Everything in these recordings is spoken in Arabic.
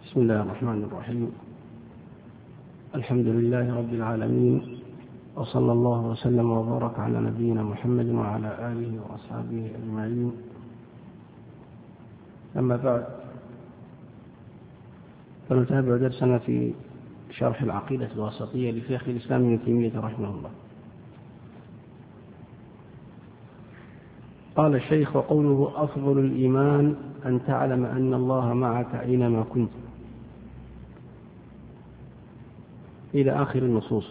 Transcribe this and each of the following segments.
بسم الله الرحمن الرحيم. الحمد لله رب العالمين، وصلى الله وسلم وبارك على نبينا محمد وعلى آله وأصحابه أجمعين. أما بعد، فنتابع درسنا في شرح العقيدة الواسطية لشيخ الإسلام ابن تيمية رحمه الله. قال الشيخ: وقوله أفضل الإيمان أن تعلم أن الله معك أينما كنت، إلى آخر النصوص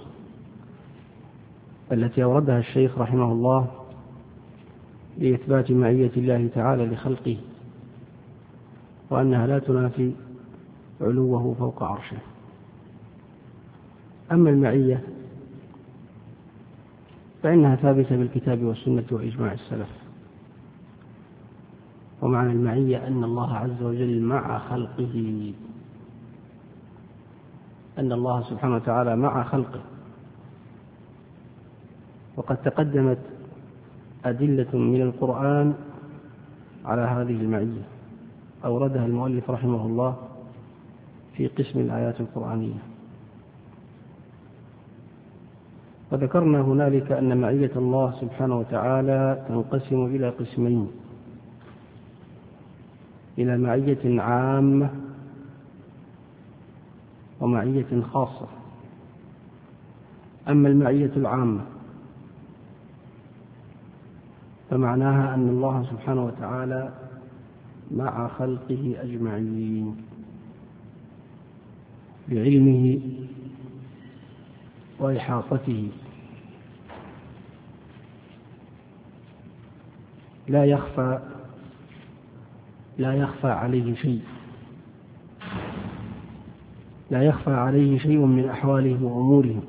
التي أوردها الشيخ رحمه الله لإثبات معية الله تعالى لخلقه، وأنها لا تنافي علوه فوق عرشه. أما المعية فإنها ثابتة بالكتاب والسنة وإجماع السلف. ومعنى المعية أن الله عز وجل مع خلقه، أن الله سبحانه وتعالى مع خلقه. وقد تقدمت أدلة من القرآن على هذه المعية، أوردها المؤلف رحمه الله في قسم الآيات القرآنية. وذكرنا هنالك أن معية الله سبحانه وتعالى تنقسم إلى قسمين: إلى معية عامة ومعية خاصة. أما المعية العامة فمعناها أن الله سبحانه وتعالى مع خلقه أجمعين بعلمه وإحاطته، لا يخفى عليه شيء، لا يخفى عليه شيء من أحوالهم وأمورهم،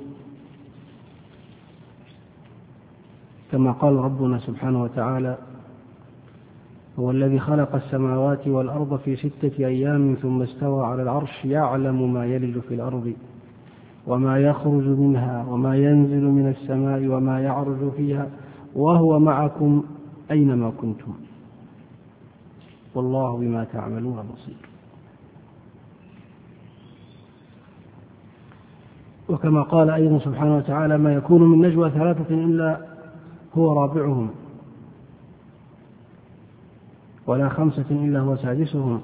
كما قال ربنا سبحانه وتعالى: هو الذي خلق السماوات والأرض في 6 أيام ثم استوى على العرش يعلم ما يلج في الأرض وما يخرج منها وما ينزل من السماء وما يعرج فيها وهو معكم أينما كنتم والله بما تعملون بصير. وكما قال أيضا سبحانه وتعالى: ما يكون من نجوى 3 إلا هو رابعهم ولا 5 إلا هو سادسهم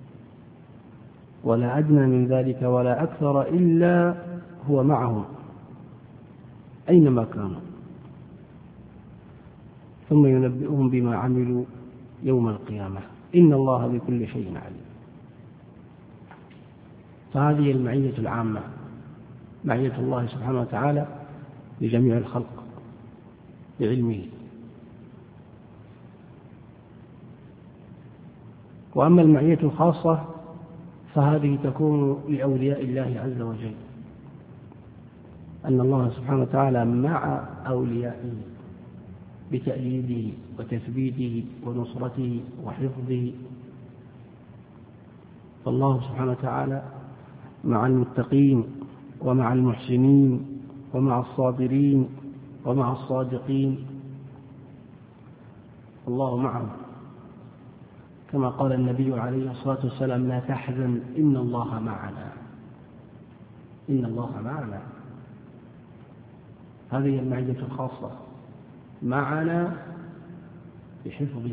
ولا أدنى من ذلك ولا أكثر إلا هو معهم أينما كانوا ثم ينبئهم بما عملوا يوم القيامة إن الله بكل شيء عليم. فهذه المعية العامة، معية الله سبحانه وتعالى لجميع الخلق بعلمه. وأما المعية الخاصة فهذه تكون لأولياء الله عز وجل، أن الله سبحانه وتعالى مع أوليائه بتأييده وتثبيته ونصرته وحفظه. فالله سبحانه وتعالى مع المتقين ومع المحسنين ومع الصابرين ومع الصادقين، الله معهم، كما قال النبي عليه الصلاة والسلام: لا تحزن إن الله معنا، إن الله معنا. هذه المعية الخاصة، معنا بحفظه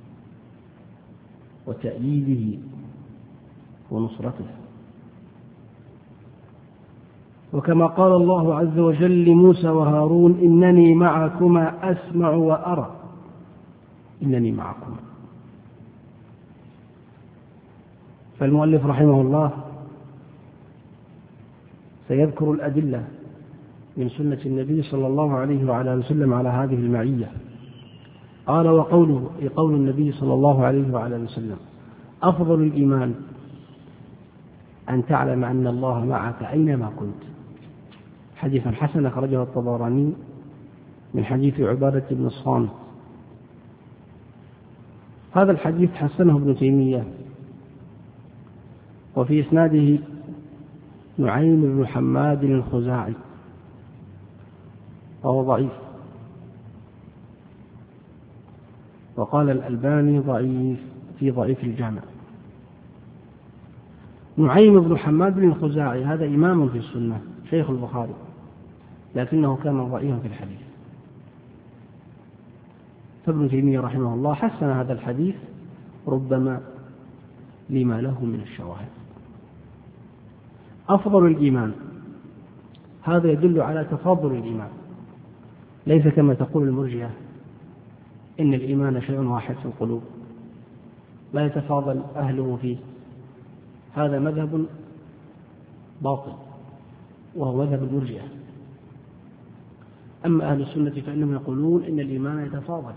وتأييده ونصرته. وكما قال الله عز وجل لموسى وهارون: إنني معكما أسمع وأرى، إنني معكما. فالمؤلف رحمه الله سيذكر الأدلة من سنة النبي صلى الله عليه وعلى وسلم على هذه المعية. قال: وقوله، قول النبي صلى الله عليه وعلى وسلم: أفضل الإيمان أن تعلم أن الله معك أينما كنت. حديث حسن أخرجه الطبراني من حديث عبادة بن الصامت. هذا الحديث حسنه ابن تيمية، وفي إسناده نعيم بن حماد الخزاعي، وهو ضعيف. وقال الألباني ضعيف في ضعيف الجامع. نعيم بن حماد بن الخزاعي هذا إمام في السنة شيخ البخاري، لكنه كان ضعيفا في الحديث، فابن تيمية رحمه الله حسن هذا الحديث ربما لما له من الشواهد. أفضل الإيمان، هذا يدل على تفاضل الإيمان، ليس كما تقول المرجئة إن الإيمان شيء واحد في القلوب لا يتفاضل أهله فيه، هذا مذهب باطل وهو مذهب المرجئة. أما أهل السنة فإنهم يقولون إن الإيمان يتفاضل،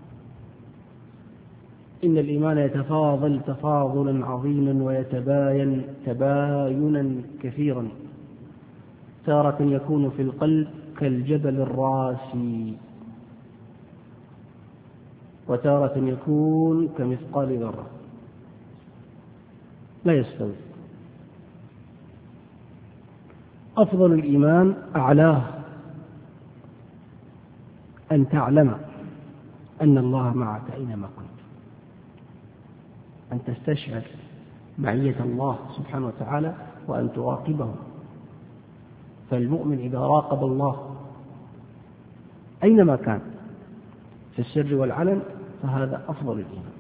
إن الإيمان يتفاضل تفاضلا عظيما ويتباين تباينا كثيرا، تارة يكون في القلب كالجبل الراسي، وتارة يكون كمثقال ذرة، لا يستوي. أفضل الإيمان أعلاه أن تعلم أن الله معك أينما كنت، أن تستشعر معية الله سبحانه وتعالى وأن تراقبه. فالمؤمن إذا راقب الله أينما كان في السر والعلن فهذا أفضل الإيمان.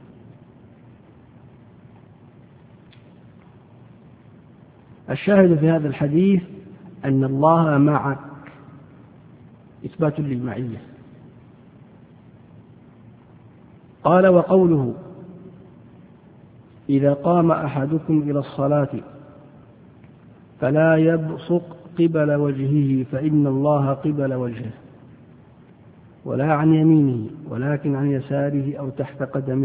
الشاهد في هذا الحديث أن الله معك، إثبات للمعية. قال: وقوله: إذا قام أحدكم إلى الصلاة فلا يبصق قبل وجهه فإن الله قبل وجهه، ولا عن يمينه ولكن عن يساره أو تحت قدمه،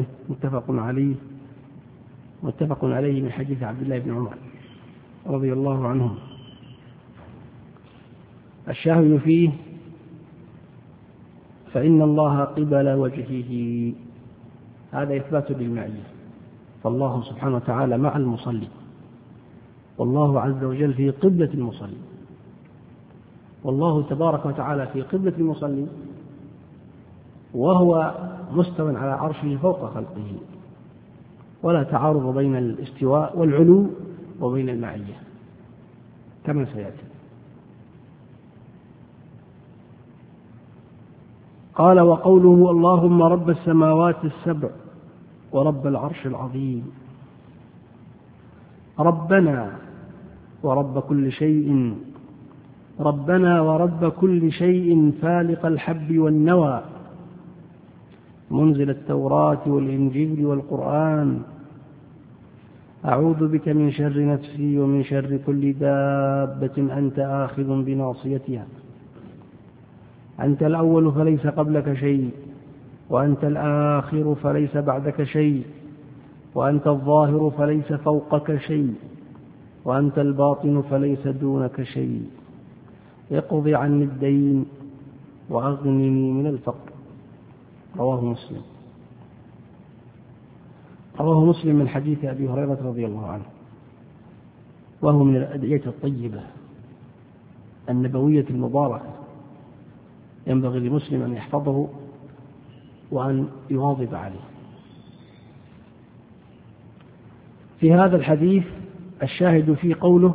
متفق عليه من حديث عبد الله بن عمر رضي الله عنهم. الشاهد فيه فإن الله قبل وجهه، هذا إثبات للمعية، فالله سبحانه وتعالى مع المصلي، والله عز وجل في قبلة المصلي، والله تبارك وتعالى في قبلة المصلي وهو مستوى على عرشه فوق خلقه، ولا تعارض بين الاستواء والعلو وبين المعية كما سيأتي. قال: وقوله: اللهم رب السماوات السبع ورب العرش العظيم، ربنا ورب كل شيء، ربنا ورب كل شيء فالق الحب والنوى، منزل التوراة والإنجيل والقرآن، أعوذ بك من شر نفسي ومن شر كل دابة أنت آخذ بناصيتها، أنت الأول فليس قبلك شيء، وأنت الآخر فليس بعدك شيء، وأنت الظاهر فليس فوقك شيء، وأنت الباطن فليس دونك شيء، اقض عني الدين وأغنني من الفقر. رواه مسلم. رواه مسلم من حديث أبي هريرة رضي الله عنه، وهو من الأدعية الطيبة النبوية المباركة، ينبغي للمسلم أن يحفظه وأن يواظب عليه. في هذا الحديث الشاهد في قوله: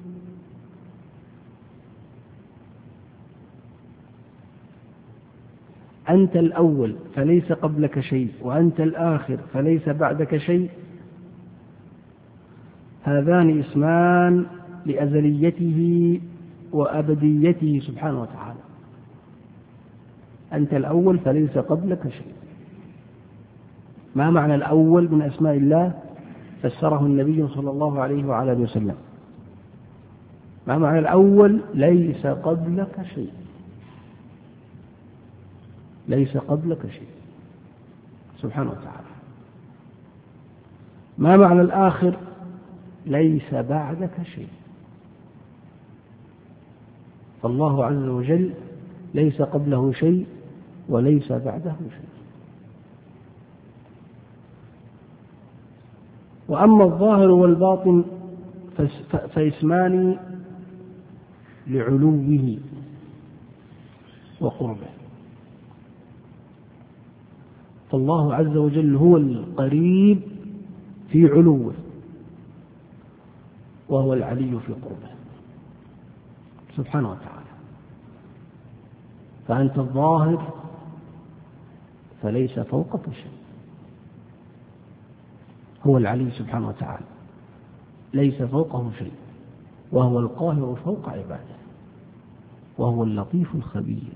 أنت الأول فليس قبلك شيء، وأنت الآخر فليس بعدك شيء، هذان اسمان لأزليته وأبديته سبحانه وتعالى. أنت الأول فليس قبلك شيء. ما معنى الأول من أسماء الله؟ فسره النبي صلى الله عليه وعلى آله وسلم. ما معنى الأول؟ ليس قبلك شيء، ليس قبلك شيء سبحانه وتعالى. ما معنى الآخر؟ ليس بعدك شيء، فالله عز وجل ليس قبله شيء وليس بعده شيء. وأما الظاهر والباطن فاسمان لعلوه وقربه، فالله عز وجل هو القريب في علوه، وهو العلي في قربه سبحانه وتعالى. فأنت الظاهر فليس فوقك شيء، هو العلي سبحانه وتعالى ليس فوقه شيء، وهو القاهر فوق عباده، وهو اللطيف الخبير.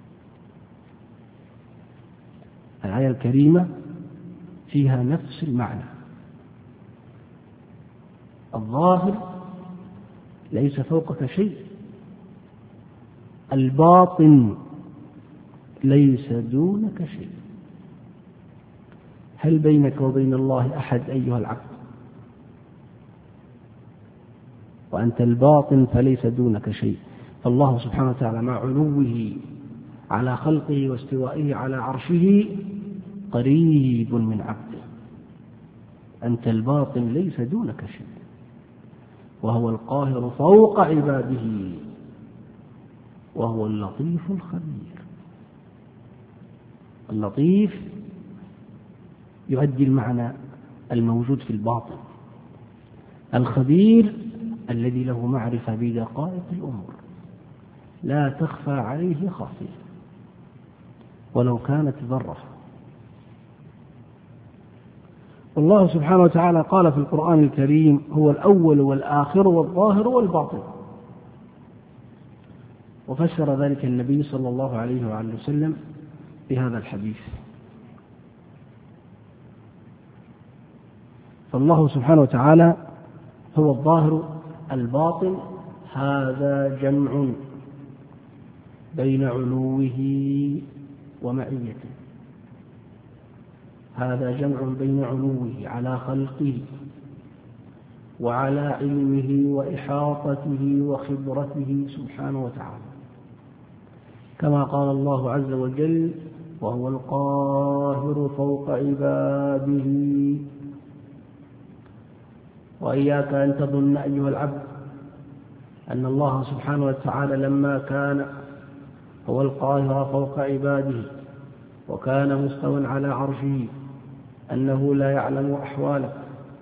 الآية الكريمة فيها نفس المعنى، الظاهر ليس فوقك شيء، الباطن ليس دونك شيء. هل بينك وبين الله أحد أيها العبد؟ وأنت الباطن فليس دونك شيء. فالله سبحانه وتعالى مع علوه على خلقه واستوائه على عرشه قريب من عبده. أنت الباطن ليس دونك شيء، وهو القاهر فوق عباده، وهو اللطيف الخبير. اللطيف يؤدي المعنى الموجود في الباطن، الخبير الذي له معرفة بدقائق الأمور لا تخفى عليه خافية ولو كانت ذرة. والله سبحانه وتعالى قال في القرآن الكريم: هو الأول والآخر والظاهر والباطن. وفسر ذلك النبي صلى الله عليه وآله وسلم بهذا الحديث. فالله سبحانه وتعالى هو الظاهر الباطن، هذا جمع بين علوه ومعيته، هذا جمع بين علوه على خلقه وعلى علمه وإحاطته وخبرته سبحانه وتعالى، كما قال الله عز وجل: وهو القاهر فوق عباده. وإياك أن تظن أيها العبد أن الله سبحانه وتعالى لما كان هو القاهر فوق عباده وكان مستوى على عرشه أنه لا يعلم أحوالك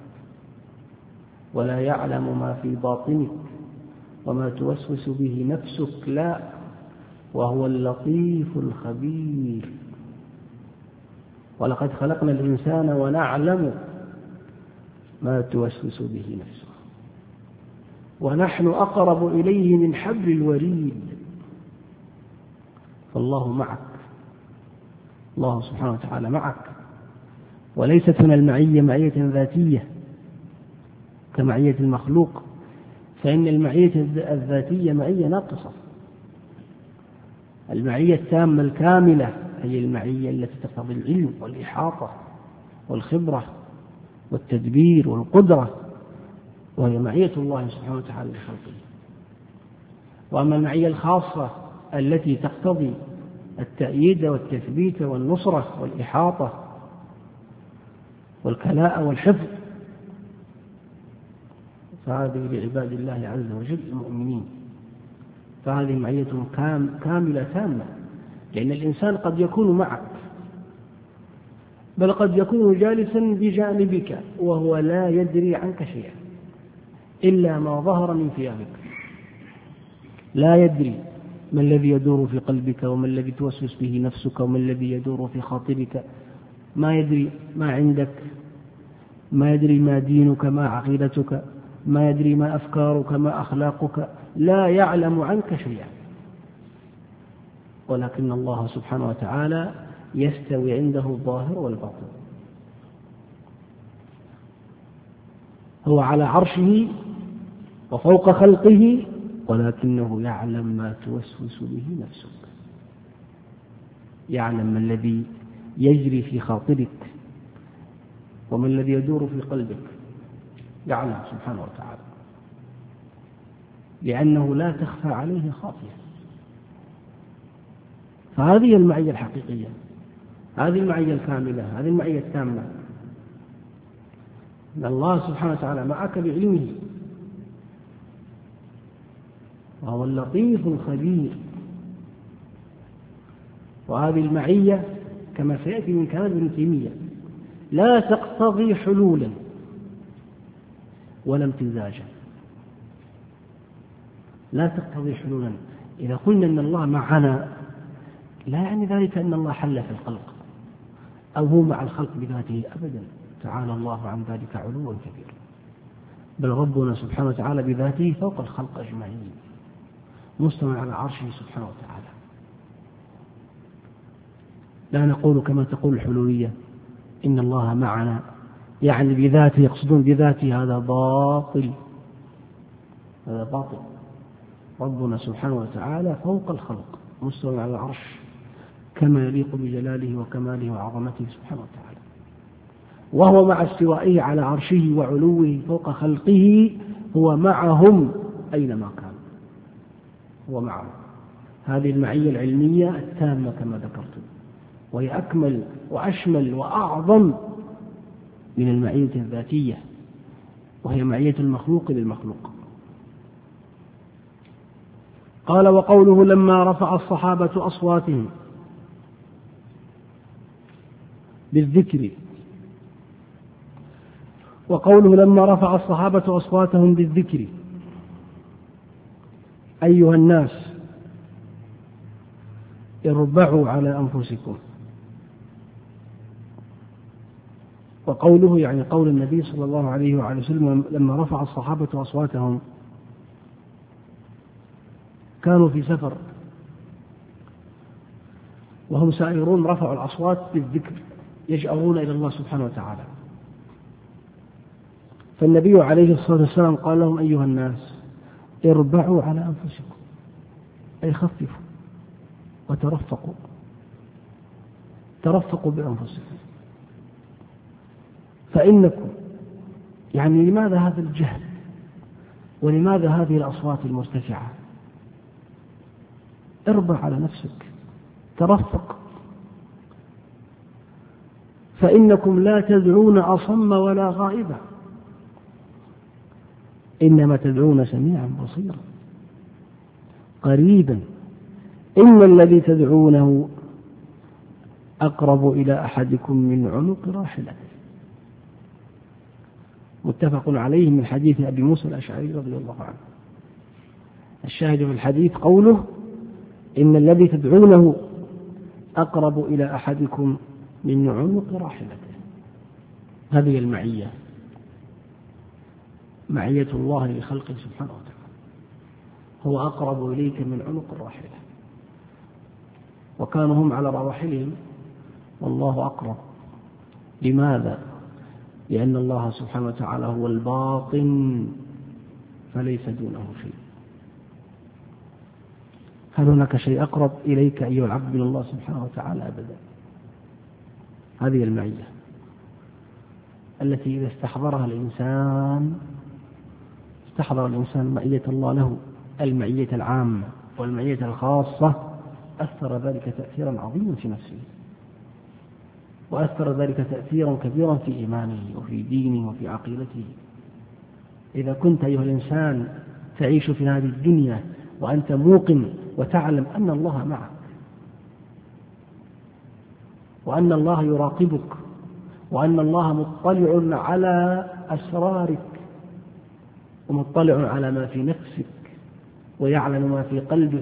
ولا يعلم ما في باطنك وما توسوس به نفسك، لا، وهو اللطيف الخبير. ولقد خلقنا الإنسان ونعلم ما توسوس به نفسه ونحن أقرب إليه من حبل الوريد. فالله معك، الله سبحانه وتعالى معك. وليست هنا المعية معية ذاتية كمعية المخلوق، فإن المعية الذاتية معية ناقصة. المعية التامة الكاملة هي المعية التي تقتضي العلم والإحاطة والخبرة والتدبير والقدرة، وهي معية الله سبحانه وتعالى لخلقه. وأما المعية الخاصة التي تقتضي التأييد والتثبيت والنصرة والإحاطة والكلاء والحفظ، فهذه لعباد الله عز وجل المؤمنين. فهذه معية كاملة تامة، لأن الإنسان قد يكون معك، بل قد يكون جالسا بجانبك وهو لا يدري عنك شيئا إلا ما ظهر من ثيابك، لا يدري ما الذي يدور في قلبك وما الذي توسوس به نفسك وما الذي يدور في خاطرك، ما يدري ما عندك، ما يدري ما دينك ما عقيدتك، ما يدري ما أفكارك ما أخلاقك، لا يعلم عنك شيئا. ولكن الله سبحانه وتعالى يستوي عنده الظاهر والباطن. هو على عرشه وفوق خلقه، ولكنه يعلم ما توسوس به نفسك، يعلم ما الذي يجري في خاطرك وما الذي يدور في قلبك، يعلم سبحانه وتعالى، لأنه لا تخفى عليه خافية. فهذه المعية الحقيقية، هذه المعية الكاملة، هذه المعية التامة، أن الله سبحانه وتعالى معك بعلمه، وهو اللطيف الخبير. وهذه المعية كما سيأتي من كلام ابن تيمية لا تقتضي حلولا ولا امتزاجا، لا تقتضي حلولا. إذا قلنا أن الله معنا لا يعني ذلك أن الله حل في الخلق أو هو مع الخلق بذاته أبدا، تعالى الله عن ذلك علوا كبيرا، بل ربنا سبحانه وتعالى بذاته فوق الخلق أجمعين، مستوى على عرشه سبحانه وتعالى. لا نقول كما تقول الحلولية إن الله معنا يعني بذاته، يقصدون بذاته، هذا باطل، هذا باطل. ربنا سبحانه وتعالى فوق الخلق مستوى على العرش كما يليق بجلاله وكماله وعظمته سبحانه وتعالى، وهو مع استوائه على عرشه وعلوه فوق خلقه هو معهم أينما كان، هو معهم. هذه المعية العلمية التامة كما ذكرت، وهي أكمل وأشمل وأعظم من المعية الذاتية، وهي معية المخلوق للمخلوق. قال: وقوله لما رفع الصحابة أصواتهم بالذكر، وقوله لما رفع الصحابة أصواتهم بالذكر أيها الناس اربعوا على أنفسكم. وقوله يعني قول النبي صلى الله عليه وعلى وسلم لما رفع الصحابة أصواتهم، كانوا في سفر وهم سائرون رفعوا الأصوات بالذكر يجأرون إلى الله سبحانه وتعالى، فالنبي عليه الصلاة والسلام قال لهم أيها الناس اربعوا على أنفسكم، أي خففوا وترفقوا، ترفقوا بأنفسكم، فإنكم، يعني لماذا هذا الجهل ولماذا هذه الأصوات المرتفعة؟ اربع على نفسك، ترفق، فإنكم لا تدعون أصم ولا غائبا، إنما تدعون سميعا بصيرا قريبا، إن الذي تدعونه أقرب إلى أحدكم من عنق راحلته. متفق عليه من حديث أبي موسى الأشعري رضي الله عنه. الشاهد في الحديث قوله إن الذي تدعونه أقرب إلى أحدكم من عنق راحلته. هذه المعية، معية الله لخلقه سبحانه وتعالى، هو أقرب إليك من عنق الراحلة، وكانوا هم على رواحلهم والله أقرب. لماذا؟ لأن الله سبحانه وتعالى هو الباطن فليس دونه شيء. هل هناك شيء أقرب إليك أيها العبد من الله سبحانه وتعالى؟ أبدا. هذه المعية التي إذا استحضرها الإنسان استحضر الإنسان معية الله له، المعية العامة والمعية الخاصة، أثر ذلك تأثيرا عظيما في نفسه، وأثر ذلك تأثيرا كبيرا في إيمانه وفي دينه وفي عقيدته. إذا كنت أيها الإنسان تعيش في هذه الدنيا وأنت موقن وتعلم أن الله معك، وأن الله يراقبك، وأن الله مطلع على أسرارك ومطلع على ما في نفسك ويعلم ما في قلبك،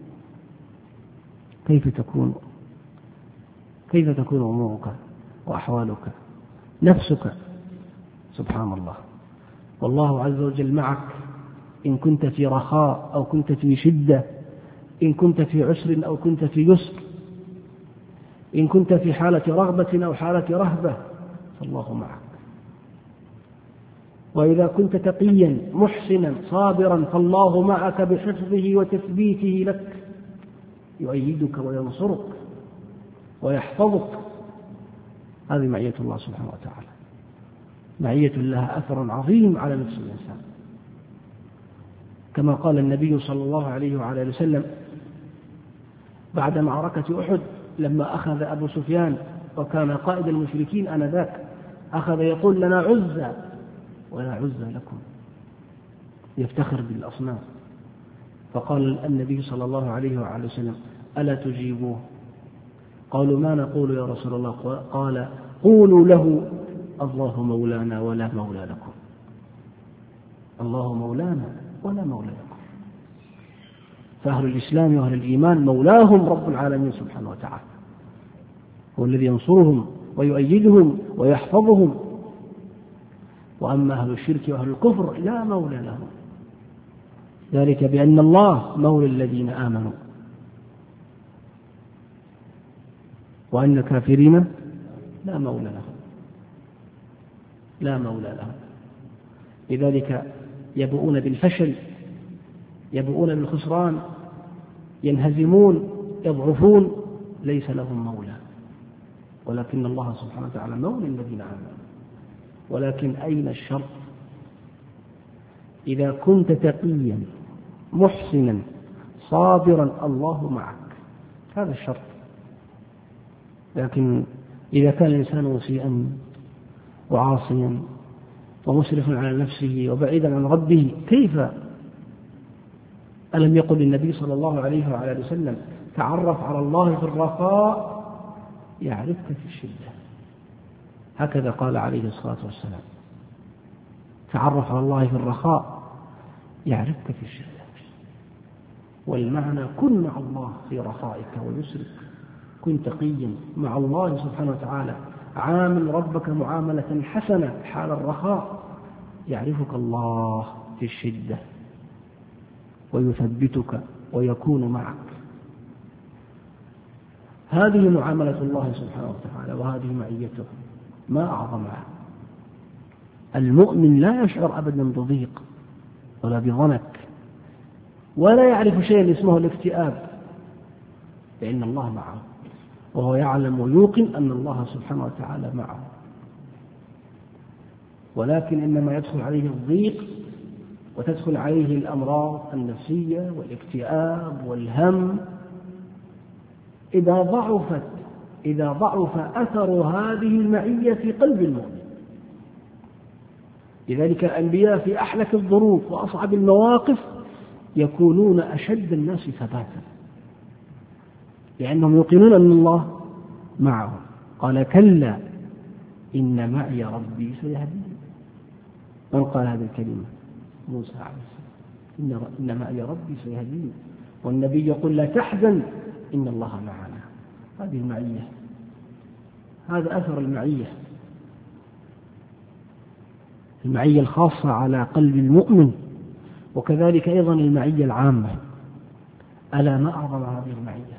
كيف تكون أمورك وأحوالك؟ نفسك سبحان الله. والله عز وجل معك إن كنت في رخاء أو كنت في شدة، إن كنت في عسر أو كنت في يسر، إن كنت في حالة رغبة أو حالة رهبة، فالله معك. وإذا كنت تقيا محسنا صابرا فالله معك بحفظه وتثبيته لك، يؤيدك وينصرك ويحفظك. هذه معية الله سبحانه وتعالى، معية لها أثر عظيم على نفس الإنسان، كما قال النبي صلى الله عليه وعلى وسلم بعد معركة أحد لما أخذ أبو سفيان وكان قائد المشركين آنذاك، أخذ يقول لنا عزى ولا عزى لكم، يفتخر بالأصنام. فقال النبي صلى الله عليه وعلى وسلم ألا تجيبوه؟ قالوا ما نقول يا رسول الله؟ قال قولوا له الله مولانا ولا مولى لكم، الله مولانا ولا مولى لكم. فأهل الإسلام وأهل الإيمان مولاهم رب العالمين سبحانه وتعالى، هو الذي ينصرهم ويؤيدهم ويحفظهم. وأما أهل الشرك وأهل الكفر لا مولى لهم، ذلك بأن الله مولى الذين آمنوا وأن الكافرين لا مولى لهم، لا مولى لهم. لذلك يبؤون بالفشل، يبؤون بالخسران، ينهزمون، يضعفون، ليس لهم مولى. ولكن الله سبحانه وتعالى مولى الذين آمنوا. ولكن أين الشرط؟ إذا كنت تقيا محسنا صابرا الله معك، هذا الشرط. لكن إذا كان الإنسان مسيئا وعاصيا ومسرفا على نفسه وبعيدا عن ربه، كيف؟ ألم يقل النبي صلى الله عليه وعلى وسلم: تعرف على الله في الرخاء يعرفك في الشدة. هكذا قال عليه الصلاة والسلام: تعرف على الله في الرخاء يعرفك في الشدة. والمعنى: كن مع الله في رخائك ويسرك، كن تقيا مع الله سبحانه وتعالى، عامل ربك معاملة حسنة حال الرخاء، يعرفك الله في الشدة ويثبتك ويكون معك. هذه معاملة الله سبحانه وتعالى، وهذه معيته، ما أعظمها. المؤمن لا يشعر أبدا بضيق ولا بضنك، ولا يعرف شيئا اسمه الاكتئاب، لأن الله معه، وهو يعلم ويوقن أن الله سبحانه وتعالى معه. ولكن إنما يدخل عليه الضيق وتدخل عليه الأمراض النفسية والاكتئاب والهم إذا ضعف أثر هذه المعية في قلب المؤمن. لذلك الأنبياء في أحلك الظروف وأصعب المواقف يكونون أشد الناس ثباتا، لأنهم يوقنون أن الله معهم. قال: كلا إن معي ربي سيهدين. من قال هذه الكلمة؟ موسى عليه السلام: إن معي ربي سيهدين. والنبي يقول: لا تحزن إن الله معنا. هذه المعية، هذا أثر المعية، المعية الخاصة على قلب المؤمن، وكذلك أيضا المعية العامة. ألا ما أعظم هذه المعية؟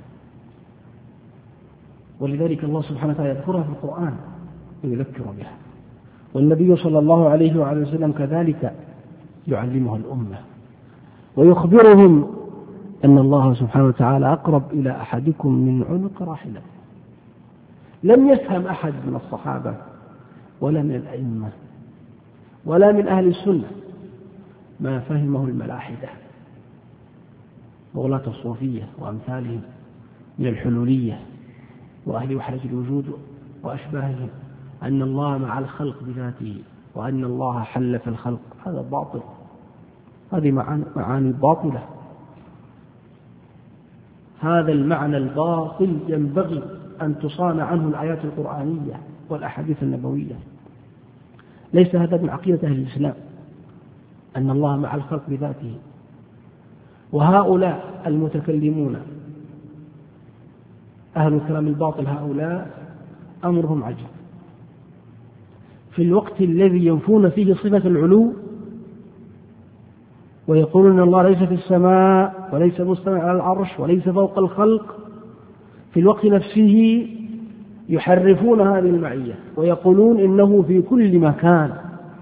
ولذلك الله سبحانه وتعالى يذكرها في القرآن ويذكر بها، والنبي صلى الله عليه وعلى وسلم كذلك يعلمها الأمة ويخبرهم أن الله سبحانه وتعالى أقرب إلى أحدكم من عنق راحلته. لم يفهم أحد من الصحابة ولا من الأئمة ولا من أهل السنة ما فهمه الملاحدة وغلاة الصوفية وأمثالهم من الحلولية وأهل وحدة الوجود وأشباههم، أن الله مع الخلق بذاته وأن الله حل في الخلق. هذا باطل، هذه معاني باطلة. هذا المعنى الباطل ينبغي أن تصان عنه الآيات القرآنية والأحاديث النبوية. ليس هذا من عقيدة أهل الإسلام أن الله مع الخلق بذاته. وهؤلاء المتكلمون أهل الكلام الباطل، هؤلاء أمرهم عجيب. في الوقت الذي ينفون فيه صفة العلو ويقولون أن الله ليس في السماء وليس مستوى على العرش وليس فوق الخلق، في الوقت نفسه يحرفون هذه المعية ويقولون إنه في كل مكان،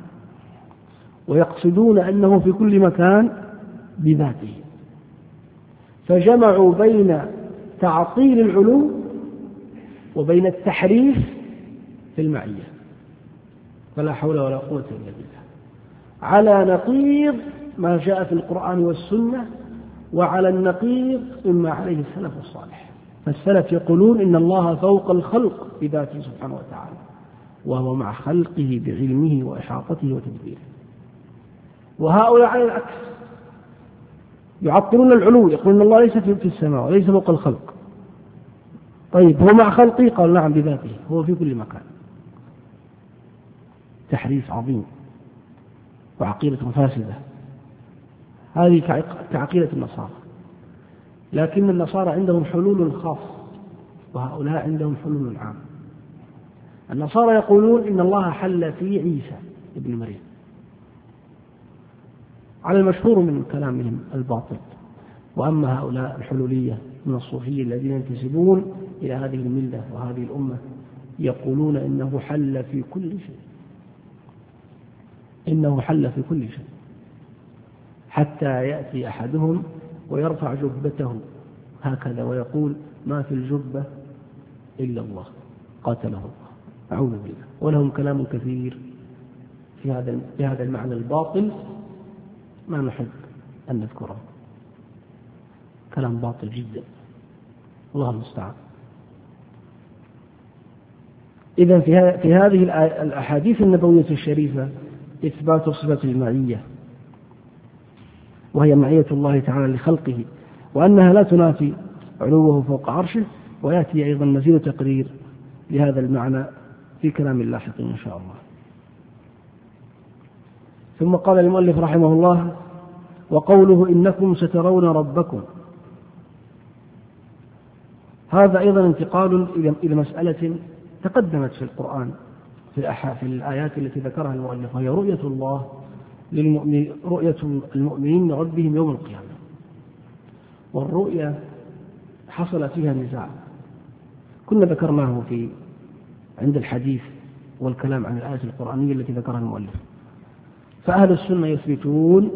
ويقصدون أنه في كل مكان بذاته. فجمعوا بين تعطيل العلو وبين التحريف في المعية، فلا حول ولا قوة إلا بالله، على نقيض ما جاء في القرآن والسنة وعلى النقيض مما عليه السلف الصالح. فالسلف يقولون إن الله فوق الخلق بذاته سبحانه وتعالى، وهو مع خلقه بعلمه وإحاطته وتدبيره. وهؤلاء على العكس يعطلون العلو، يقولون الله ليس في السماء وليس فوق الخلق. طيب هو مع خلقه؟ قال نعم بذاته، هو في كل مكان. تحريف عظيم وعقيدة فاسدة، هذه كعقيدة النصارى. لكن النصارى عندهم حلول خاص وهؤلاء عندهم حلول عام. النصارى يقولون إن الله حل في عيسى ابن مريم على المشهور من كلامهم الباطل. وأما هؤلاء الحلولية من الصوفية الذين ينتسبون إلى هذه الملة وهذه الأمة يقولون إنه حل في كل شيء، إنه حل في كل شيء، حتى يأتي أحدهم ويرفع جبته هكذا ويقول ما في الجبة إلا الله قاتله الله، أعوذ بالله. ولهم كلام كثير في هذا المعنى الباطل ما نحب أن نذكره، كلام باطل جدا، الله المستعان. إذن في هذه الأحاديث النبوية الشريفة إثبات صفة المعية، وهي معية الله تعالى لخلقه، وأنها لا تنافي علوه فوق عرشه. ويأتي أيضا مزيد تقرير لهذا المعنى في كلام اللاحق إن شاء الله. ثم قال المؤلف رحمه الله: وقوله إنكم سترون ربكم، هذا أيضا انتقال إلى مسألة تقدمت في القرآن في الآيات التي ذكرها المؤلف، وهي رؤية الله رؤية المؤمنين لربهم يوم القيامة. والرؤية حصل فيها نزاع كنا ذكرناه عند الحديث والكلام عن الآية القرآنية التي ذكرها المؤلف. فأهل السنة يثبتون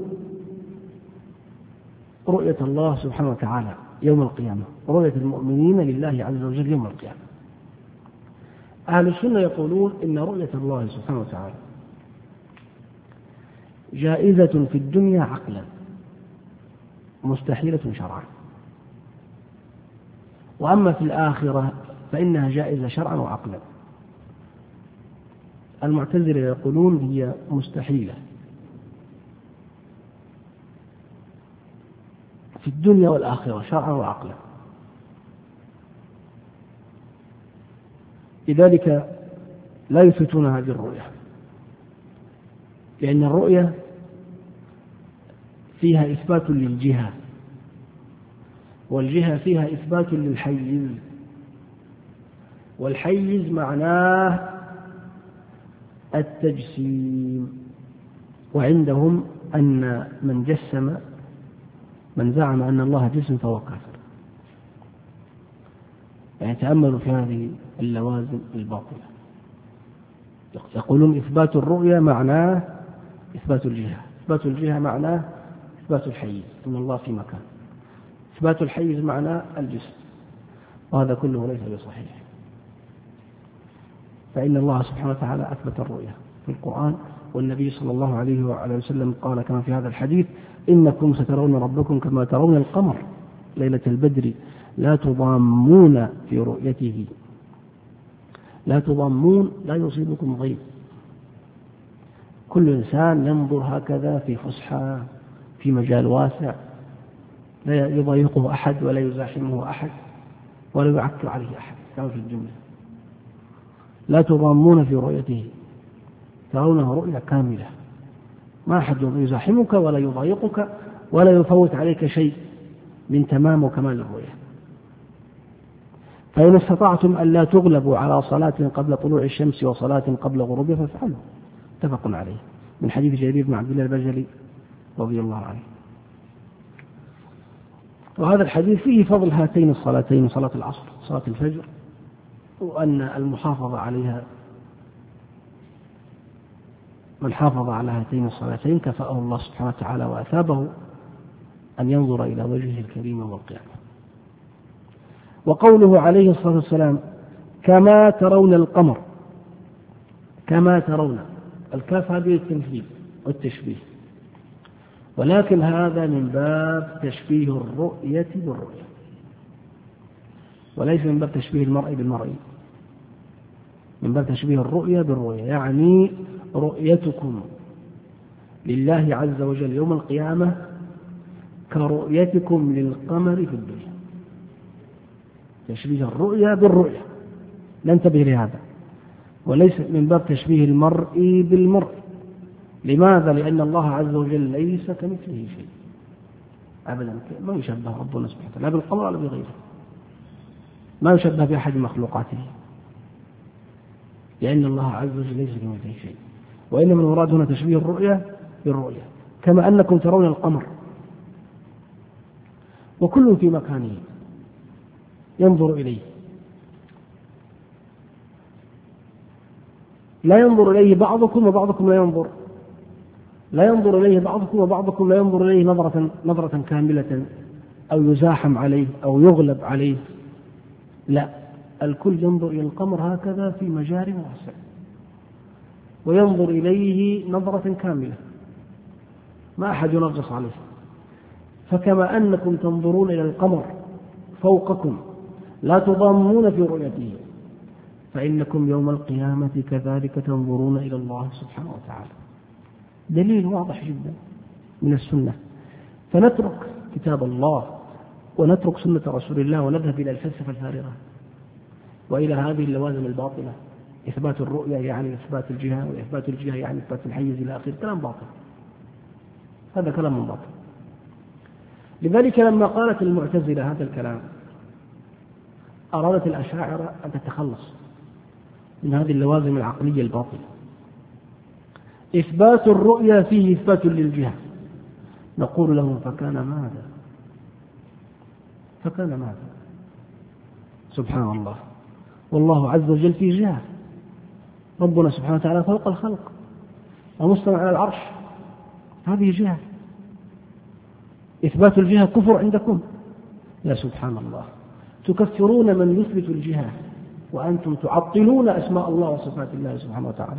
رؤية الله سبحانه وتعالى يوم القيامة، رؤية المؤمنين لله عز وجل يوم القيامة. أهل السنة يقولون إن رؤية الله سبحانه وتعالى جائزة في الدنيا عقلا، مستحيلة شرعا، وأما في الآخرة فإنها جائزة شرعا وعقلا. المعتزلة يقولون هي مستحيلة في الدنيا والآخرة شرعا وعقلا. لذلك لا يثبتون هذه الرؤية، لأن الرؤية فيها إثبات للجهة، والجهة فيها إثبات للحيز، والحيز معناه التجسيم. وعندهم أن من زعم أن الله جسم فهو كافر. يعني تأملوا في هذه اللوازم الباطلة. يقولون إثبات الرؤية معناه إثبات الجهة، إثبات الجهة معناه إثبات الحيز، إن الله في مكان. إثبات الحيز معناه الجسم، وهذا كله ليس بصحيح. فإن الله سبحانه وتعالى أثبت الرؤية في القرآن، والنبي صلى الله عليه وعلى وسلم قال كما في هذا الحديث: إنكم سترون ربكم كما ترون القمر ليلة البدر لا تضامون في رؤيته. لا تضامون، لا يصيبكم ضيق. كل إنسان ينظر هكذا في فسحة في مجال واسع، لا يضايقه أحد ولا يزاحمه أحد ولا يعكر عليه أحد، كما في الجملة. لا تضامون في رؤيته، ترونه رؤية كاملة، ما أحد يزاحمك ولا يضايقك ولا يفوت عليك شيء من تمام وكمال الرؤية. فإن استطعتم أن لا تغلبوا على صلاة قبل طلوع الشمس وصلاة قبل غروبها فافعلوا، متفق عليه، من حديث جرير بن عبد الله البجلي رضي الله عنه. وهذا الحديث فيه فضل هاتين الصلاتين، صلاة العصر صلاة الفجر، وأن المحافظة عليها، من حافظ على هاتين الصلاتين كفأه الله سبحانه وتعالى وأثابه أن ينظر إلى وجهه الكريم يوم القيامة. وقوله عليه الصلاة والسلام: كما ترون القمر، كما ترون، الكاف هذه التمثيل والتشبيه، ولكن هذا من باب تشبيه الرؤية بالرؤية، وليس من باب تشبيه المرء بالمرء، من باب تشبيه الرؤية بالرؤية. يعني رؤيتكم لله عز وجل يوم القيامة كرؤيتكم للقمر في الدنيا، تشبيه الرؤية بالرؤية، ننتبه لهذا، وليس من باب تشبيه المرء بالمرء. لماذا؟ لأن الله عز وجل ليس كمثله شيء، أبدا ما يشبه ربنا سبحانه وتعالى لا بالقمر ولا بغيره، ما يشبه بأحد مخلوقاته، لأن الله عز وجل ليس كمثله شيء. وإنما المراد هنا تشبيه الرؤية بالرؤية، كما أنكم ترون القمر وكل في مكانه ينظر إليه، لا ينظر إليه بعضكم وبعضكم لا ينظر، لا ينظر إليه بعضكم وبعضكم لا ينظر إليه نظرة كاملة أو يزاحم عليه أو يغلب عليه، لا، الكل ينظر إلى القمر هكذا في مجال واسع وينظر إليه نظرة كاملة، ما أحد ينغص عليه. فكما أنكم تنظرون إلى القمر فوقكم لا تضامون في رؤيته، فإنكم يوم القيامة كذلك تنظرون إلى الله سبحانه وتعالى. دليل واضح جدا من السنة. فنترك كتاب الله ونترك سنة رسول الله ونذهب إلى الفلسفة الفارغة وإلى هذه اللوازم الباطلة، إثبات الرؤية يعني إثبات الجهة، وإثبات الجهة يعني إثبات الحيز إلى آخره، كلام باطل، هذا كلام باطل. لذلك لما قالت المعتزلة هذا الكلام أرادت الأشاعرة أن تتخلص من هذه اللوازم العقلية الباطلة. إثبات الرؤية فيه إثبات للجهة، نقول لهم فكان ماذا؟ فكان ماذا؟ سبحان الله، والله عز وجل في جهة، ربنا سبحانه وتعالى فوق الخلق ومستوى على العرش، هذه جهة. إثبات الجهة كفر عندكم، يا سبحان الله، تكفرون من يثبت الجهة وأنتم تعطلون أسماء الله وصفات الله سبحانه وتعالى.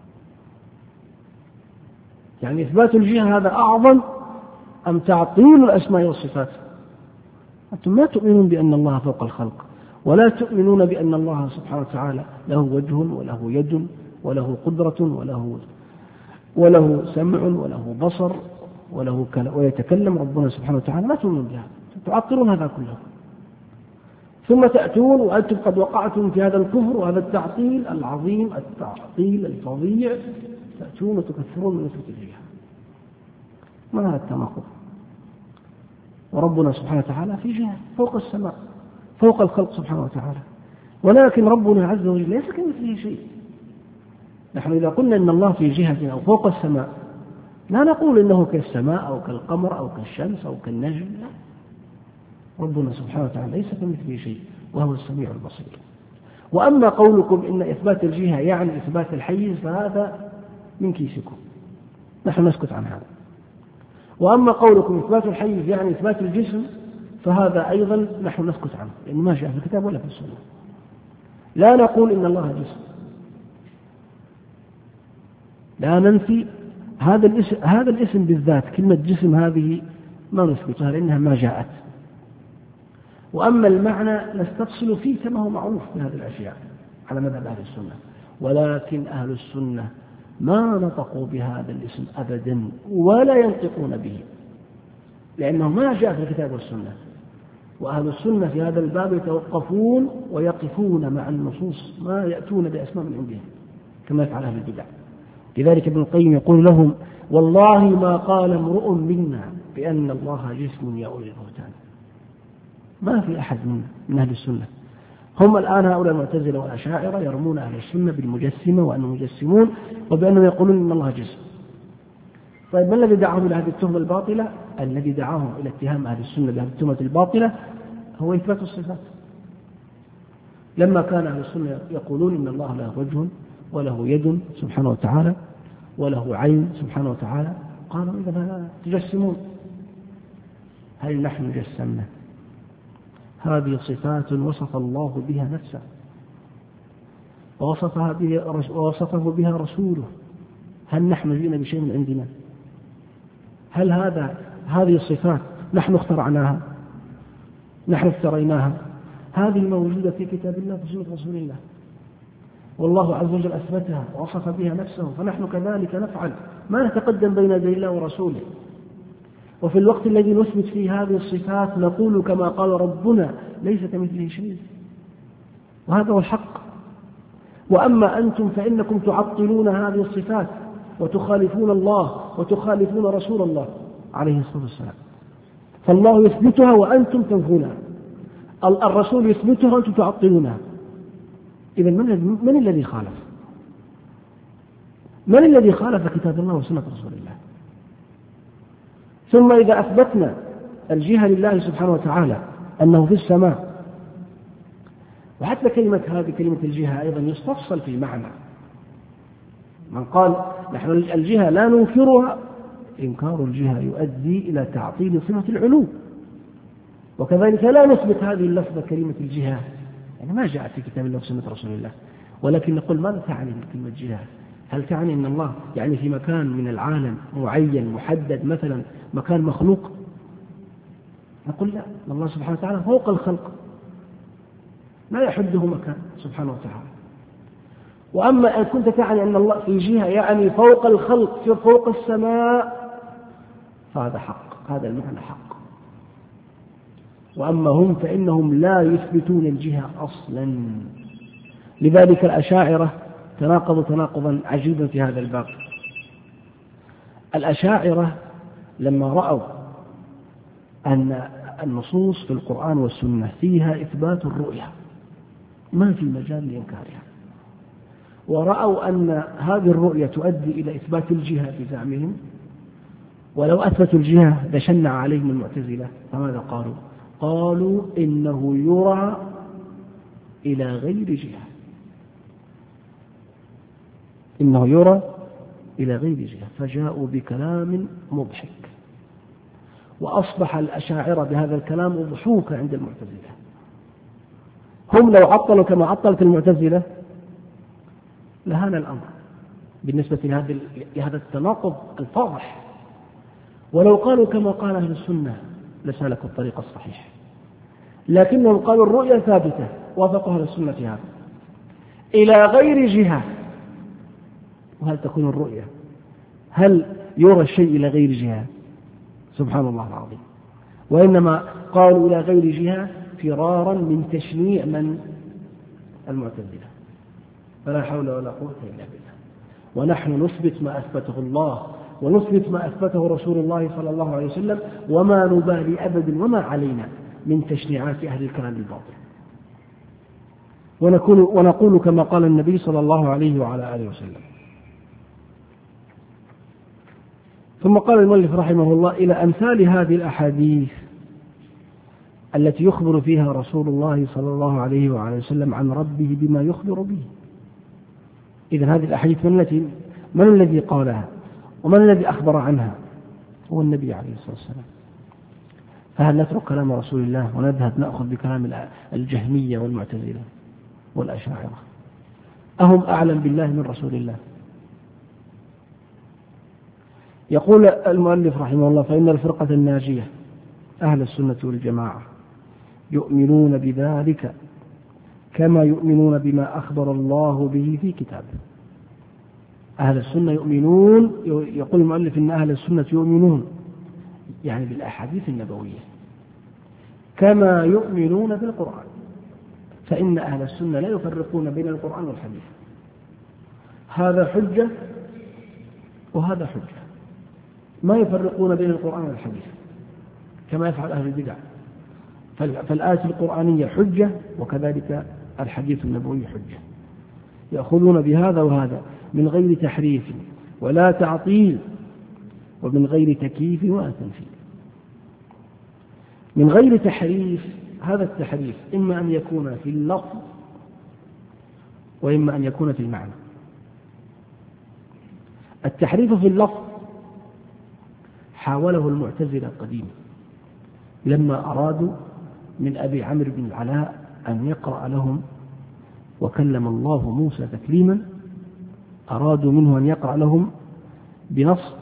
يعني إثبات الجهة هذا أعظم أم تعطيل الأسماء والصفات؟ أنتم لا تؤمنون بأن الله فوق الخلق، ولا تؤمنون بأن الله سبحانه وتعالى له وجه وله يد وله قدرة وله سمع وله بصر ويتكلم ربنا سبحانه وتعالى، لا تؤمنون بها، تعطلون هذا كله. ثم تأتون وأنتم قد وقعتم في هذا الكفر وهذا التعطيل العظيم، التعطيل الفظيع، تأتون وتكفرون من نسبة الجهة. ما هذا التناقض؟ وربنا سبحانه وتعالى في جهة فوق السماء فوق الخلق سبحانه وتعالى، ولكن ربنا عز وجل ليس كمثله شيء. نحن إذا قلنا إن الله في جهة أو فوق السماء لا نقول إنه كالسماء أو كالقمر أو كالشمس أو كالنجم، لا، ربنا سبحانه وتعالى ليس كمثله شيء وهو السميع البصير. وأما قولكم إن إثبات الجهة يعني إثبات الحيز فهذا من كيسكم، نحن نسكت عن هذا. وأما قولكم إثبات الحيز يعني إثبات الجسم فهذا أيضا نحن نسكت عنه، لأنه ما جاء في الكتاب ولا في السنة. لا نقول إن الله جسم، لا ننفي هذا الاسم بالذات، كلمة جسم هذه ما نثبتها لأنها ما جاءت. وأما المعنى نستفصل فيه كما هو معروف بهذه الأشياء على مذهب أهل السنة، ولكن أهل السنة ما نطقوا بهذا الاسم أبدا ولا ينطقون به، لأنه ما جاء في الكتاب والسنة. وأهل السنة في هذا الباب يتوقفون ويقفون مع النصوص، ما يأتون بأسماء من عندهم كما يفعل أهل البدع. لذلك ابن القيم يقول لهم: والله ما قال امرؤ منا بأن الله جسم يا أولي البهتان. ما في أحد من أهل السنة. هم الآن هؤلاء المعتزلة والأشاعرة يرمون أهل السنة بالمجسمة وأنهم مجسمون وبأنهم يقولون إن الله جسم. طيب ما الذي دعاهم إلى هذه التهمة الباطلة؟ الذي دعاهم إلى اتهام أهل السنة بهذه التهمة الباطلة هو إثبات الصفات. لما كان أهل السنة يقولون إن الله له وجه وله يد سبحانه وتعالى وله عين سبحانه وتعالى، قالوا إذا تجسمون. هل نحن جسمنا؟ هذه صفات وصف الله بها نفسه ووصفه بها رسوله. هل نحن جئنا بشيء من عندنا؟ هل هذه الصفات نحن اخترعناها؟ نحن افتريناها؟ هذه موجودة في كتاب الله وفي سنة رسول الله، والله عز وجل أثبتها ووصف بها نفسه، فنحن كذلك نفعل، ما نتقدم بين يدي الله ورسوله. وفي الوقت الذي نثبت فيه هذه الصفات نقول كما قال ربنا: ليس كمثله شيء. وهذا هو الحق. وأما أنتم فإنكم تعطلون هذه الصفات وتخالفون الله وتخالفون رسول الله عليه الصلاة والسلام. فالله يثبتها وأنتم تنفونها، الرسول يثبتها وأنتم تعطلونها. إذن من الذي خالف؟ من الذي خالف كتاب الله وسنة رسول الله؟ ثم إذا أثبتنا الجهة لله سبحانه وتعالى أنه في السماء، وحتى هذه كلمة الجهة أيضا يستفصل في المعنى. من قال نحن الجهة لا ننكرها، إنكار الجهة يؤدي إلى تعطيل صفة العلو، وكذلك لا نثبت هذه اللفظة كلمة الجهة، يعني ما جاءت في كتاب الله وسنة رسول الله، ولكن نقول ماذا تعني كلمة جهة؟ هل تعني أن الله يعني في مكان من العالم معين محدد، مثلا مكان مخلوق؟ نقول لا، الله سبحانه وتعالى فوق الخلق لا يحده مكان سبحانه وتعالى. وأما إن كنت تعني أن الله في جهة يعني فوق الخلق في فوق السماء، فهذا حق، هذا المعنى حق. وأما هم فإنهم لا يثبتون الجهة أصلا. لذلك الأشاعرة تناقضوا تناقضا عجيبا في هذا الباب. الأشاعرة لما رأوا أن النصوص في القرآن والسنة فيها إثبات الرؤية ما في مجال لإنكارها، ورأوا أن هذه الرؤية تؤدي إلى إثبات الجهة في زعمهم، ولو أثبتوا الجهة لشنع عليهم المعتزلة، فماذا قالوا؟ قالوا إنه يرى إلى غير جهة، إنه يرى إلى غير جهة، فجاءوا بكلام مضحك، وأصبح الأشاعرة بهذا الكلام ضحوكا عند المعتزلة. هم لو عطلوا كما عطلت المعتزلة لهان الأمر بالنسبة لهذا التناقض الفاضح، ولو قالوا كما قال أهل السنة لسلكوا الطريق الصحيح، لكنهم قالوا الرؤية ثابتة، وافقوا أهل السنة في هذا إلى غير جهة. وهل تكون الرؤية؟ هل يرى الشيء إلى غير جهة؟ سبحان الله العظيم. وإنما قالوا إلى غير جهة فرارا من تشنيع من المعتزلة. فلا حول ولا قوة إلا بالله. ونحن نثبت ما أثبته الله، ونثبت ما أثبته رسول الله صلى الله عليه وسلم، وما نبالي أبدا وما علينا من تشنيعات أهل الكلام الباطل، ونقول كما قال النبي صلى الله عليه وعلى آله وسلم. ثم قال المؤلف رحمه الله إلى أمثال هذه الأحاديث التي يخبر فيها رسول الله صلى الله عليه وعلى وسلم عن ربه بما يخبر به. إذن هذه الأحاديث من الذي قالها ومن الذي أخبر عنها؟ هو النبي عليه الصلاة والسلام. فهل نترك كلام رسول الله ونذهب نأخذ بكلام الجهمية والمعتزلة والأشاعرة؟ أهم أعلم بالله من رسول الله؟ يقول المؤلف رحمه الله فإن الفرقة الناجية أهل السنة والجماعة يؤمنون بذلك كما يؤمنون بما أخبر الله به في كتابه. أهل السنة يؤمنون، يقول المؤلف إن أهل السنة يؤمنون يعني بالأحاديث النبوية كما يؤمنون بالقرآن، فإن أهل السنة لا يفرقون بين القرآن والحديث، هذا حجة وهذا حجة، ما يفرقون بين القرآن والحديث كما يفعل أهل البدع. فالآية القرآنية حجة، وكذلك الحديث النبوي حجة، يأخذون بهذا وهذا من غير تحريف ولا تعطيل، ومن غير تكييف ولا تمثيل. من غير تحريف، هذا التحريف إما أن يكون في اللفظ وإما أن يكون في المعنى. التحريف في اللفظ حاوله المعتزلة قديما لما أرادوا من أبي عمرو بن العلاء أن يقرأ لهم وكلم الله موسى تكليما، أرادوا منه أن يقرأ لهم بنص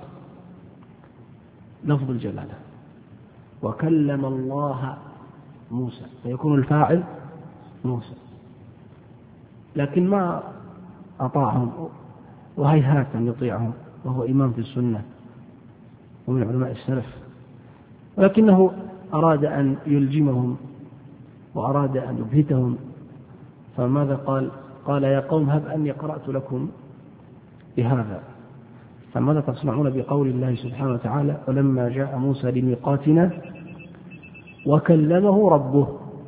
لفظ الجلالة وكلم الله موسى، فيكون الفاعل موسى، لكن ما أطاعهم وهيهات أن يطيعهم، وهو إمام في السنة ومن علماء السلف، ولكنه أراد أن يلجمهم وأراد أن يبهتهم. فماذا قال؟ قال يا قوم هب أني قرأت لكم بهذا، فماذا تصنعون بقول الله سبحانه وتعالى ولما جاء موسى لميقاتنا وكلمه ربه.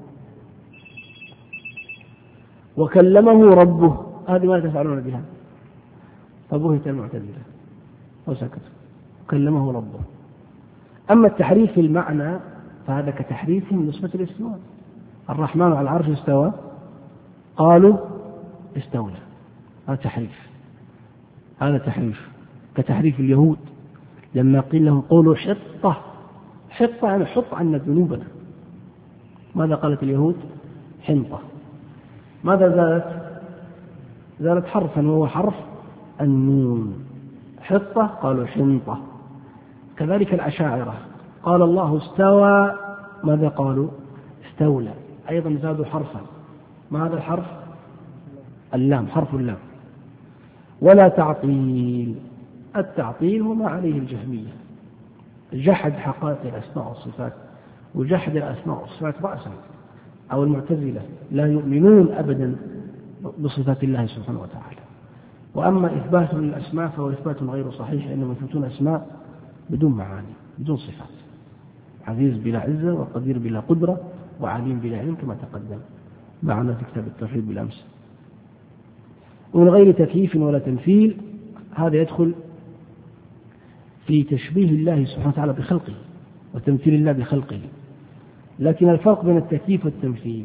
وكلمه ربه هذه ما تفعلون بها، فبهت المعتزلة وسكتوا. وكلمه ربه. أما التحريف في المعنى فهذا كتحريف نسبة الاستواء. الرحمن على العرش استوى، قالوا استولى، هذا تحريف. هذا تحريف كتحريف اليهود لما قيل لهم قولوا حطة. حطة يعني حط عنا ذنوبنا. ماذا قالت اليهود؟ حنطة. ماذا زالت؟ زالت حرفا وهو حرف النون. حطة قالوا حنطة. كذلك الأشاعرة قال الله استوى، ماذا قالوا؟ استولى. أيضا زادوا حرفا. ما هذا الحرف؟ اللام، حرف اللام. ولا تعطيل. التعطيل هو ما عليه الجهمية، جحد حقائق الأسماء والصفات وجحد الأسماء والصفات رأسا، أو المعتزلة لا يؤمنون أبدا بصفات الله سبحانه وتعالى. وأما إثبات للأسماء فهو إثبات غير صحيح، إنهم يثبتون أسماء بدون معاني بدون صفات. عزيز بلا عزة، وقدير بلا قدرة، وعليم بلا علم، كما تقدم معنا في كتاب التوحيد بالأمس. ومن غير تكييف ولا تمثيل، هذا يدخل في تشبيه الله سبحانه وتعالى بخلقه وتمثيل الله بخلقه. لكن الفرق بين التكييف والتمثيل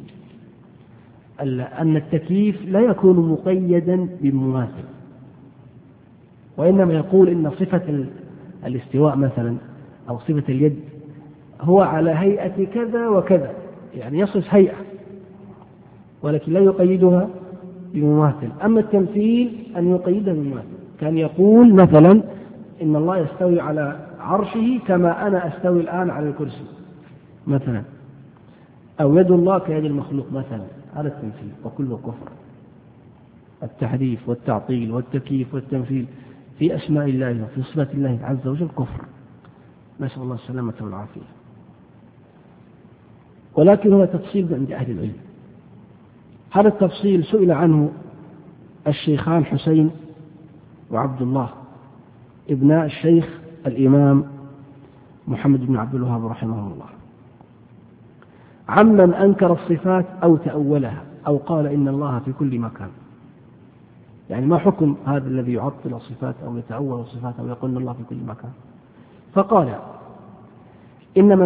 أن التكييف لا يكون مقيدا بمماثل، وإنما يقول إن صفة الاستواء مثلا أو صفة اليد هو على هيئة كذا وكذا، يعني يصف هيئة ولكن لا يقيدها بمماثل. أما التمثيل أن يقيدها بمماثل، كان يقول مثلا إن الله يستوي على عرشه كما أنا أستوي الآن على الكرسي مثلا، أو يد الله كيد المخلوق مثلا. هذا التمثيل وكله كفر. التحريف والتعطيل والتكييف والتمثيل في أسماء الله وفي صفات الله عز وجل كفر، نسأل الله السلامة والعافية. ولكن هو تفصيل عند أهل العلم. هذا التفصيل سئل عنه الشيخان حسين وعبد الله ابناء الشيخ الإمام محمد بن عبد الوهاب رحمه الله عمن أنكر الصفات أو تأولها أو قال إن الله في كل مكان. يعني ما حكم هذا الذي يعطل الصفات أو يتأول الصفات أو يقول إن الله في كل مكان؟ فقال إن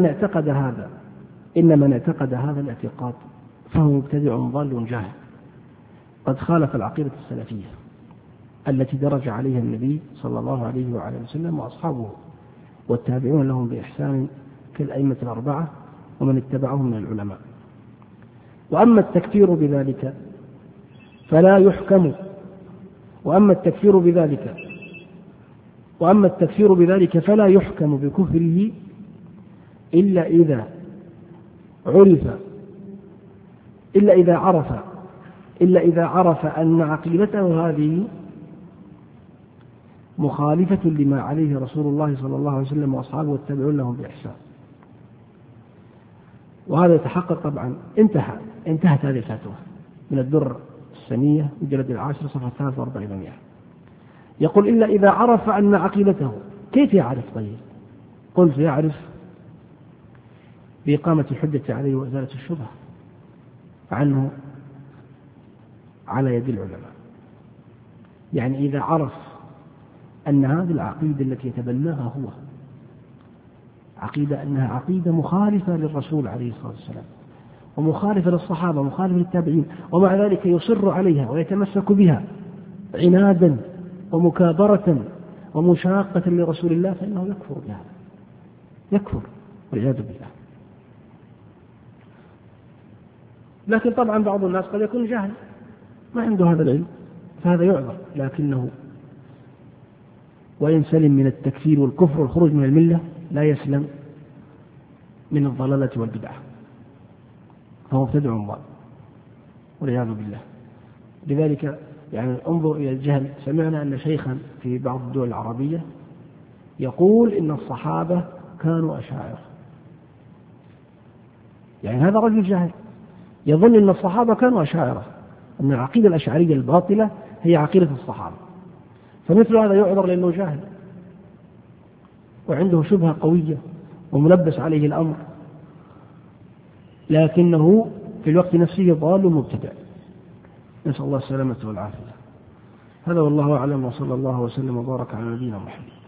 من اعتقد هذا الاعتقاد فهو مبتدع ضال جاهل، قد خالف العقيدة السلفية التي درج عليها النبي صلى الله عليه وعلى وسلم وأصحابه والتابعون لهم بإحسان كالأئمة الأربعة ومن اتبعهم من العلماء. وأما التكفير بذلك فلا يحكم، وأما التكفير بذلك فلا يحكم بكفره إلا إذا عرف أن عقيدته هذه مخالفة لما عليه رسول الله صلى الله عليه وسلم وأصحابه والتابعون لهم بإحسان. وهذا يتحقق طبعا. انتهت هذه الفتوى من الدر السنية مجلد 10 صفحة 43. يقول إلا إذا عرف أن عقيدته. كيف يعرف؟ طيب قلت يعرف بإقامة الحجة عليه وإزالة الشبهة عنه على يد العلماء. يعني إذا عرف أن هذه العقيدة التي يتبناها هو أنها عقيدة مخالفة للرسول عليه الصلاة والسلام ومخالفة للصحابة ومخالفة للتابعين، ومع ذلك يصر عليها ويتمسك بها عنادا ومكابرة ومشاقة لرسول الله، فإنه يكفر بها، يكفر والعياذ بالله. لكن طبعا بعض الناس قد يكون جاهل ما عنده هذا العلم، فهذا يعذر، لكنه وإن سلم من التكفير والكفر والخروج من الملة لا يسلم من الضلالة والبدعة، فهو مبتدع ضال والعياذ بالله. لذلك يعني انظر إلى الجهل. سمعنا أن شيخا في بعض الدول العربية يقول إن الصحابة كانوا أشاعرة. يعني هذا رجل جاهل يظن أن الصحابة كانوا أشاعرة، أن العقيدة الأشعرية الباطلة هي عقيدة الصحابة، فمثل هذا يعذر لأنه جاهل وعنده شبهة قوية وملبس عليه الأمر لكنه في الوقت نفسه ضال مبتدع، نسأل الله السلامة والعافية. هذا والله أعلم، وصلى الله وسلم وبارك على نبينا محمد.